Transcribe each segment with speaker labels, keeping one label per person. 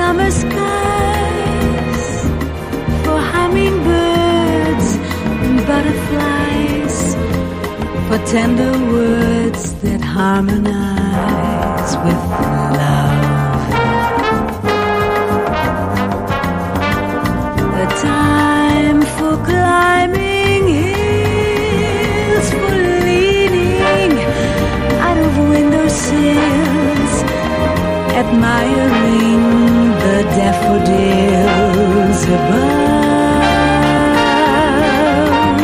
Speaker 1: summer skies, for hummingbirds and butterflies, for tender words that harmonize with love. The time for climbing hills, for leaning out of windowsills, admiring the daffodils above.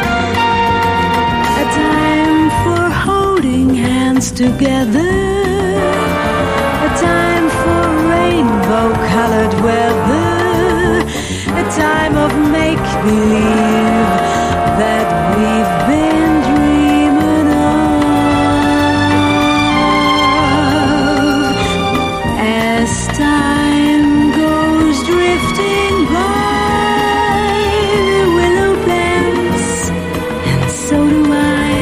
Speaker 1: A time for holding hands together, a time for rainbow-colored weather, a time of make-believe that we've been dreaming of. As time goes drifting by, the willow bends, and so do I.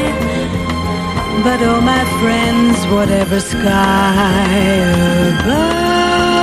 Speaker 1: But oh, my friends, whatever sky above,